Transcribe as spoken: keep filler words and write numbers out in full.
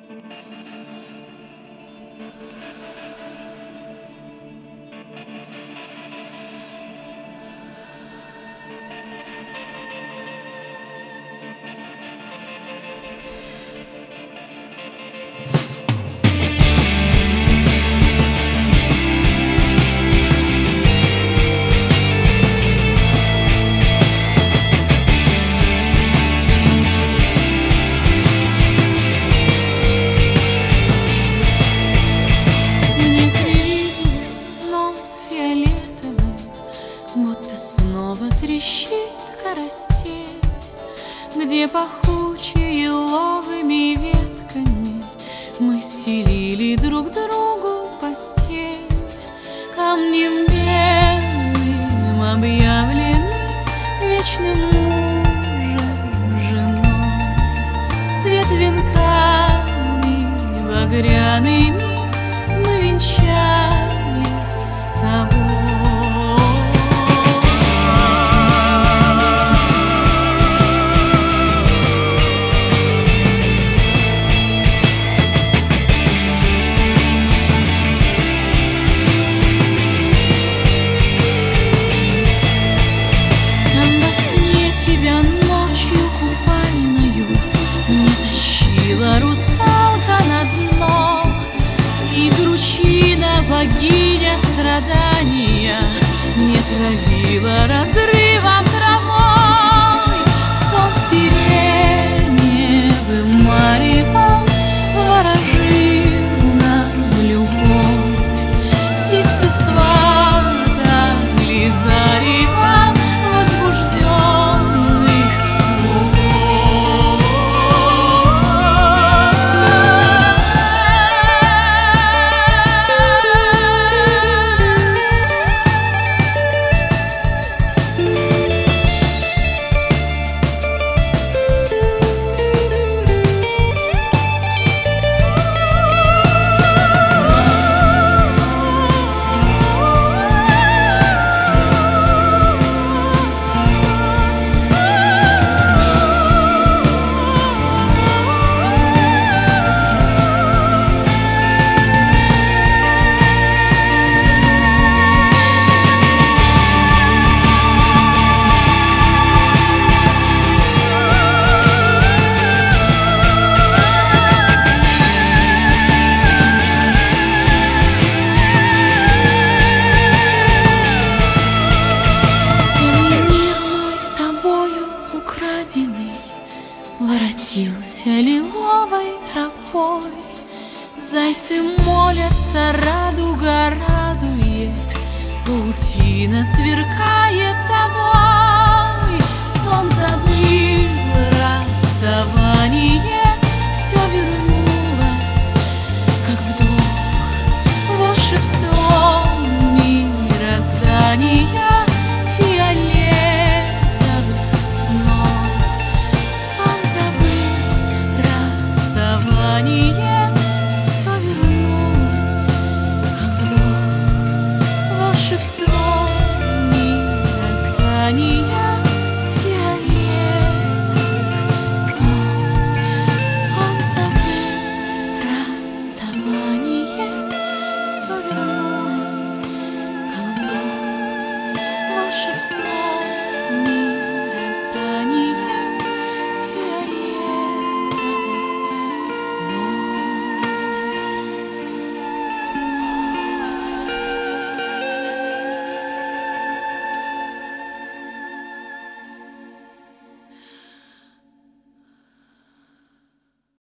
Будто снова трещит карастель, где пахучей еловыми ветками мы стелили друг другу постель. Камнем белым объявлены вечным мужем, женой. Цвет венками багряными мы венчались с тобой. Русалка на дно, и кручина, богиня страдания, не травила разрывом травой. Сон сиреневым маревом ворожил нам любовь. Птицы сватали заревом возбужденных лугов. Воротился лиловой тропой, зайцы молятся, радуга радует, паутина сверкает тобой.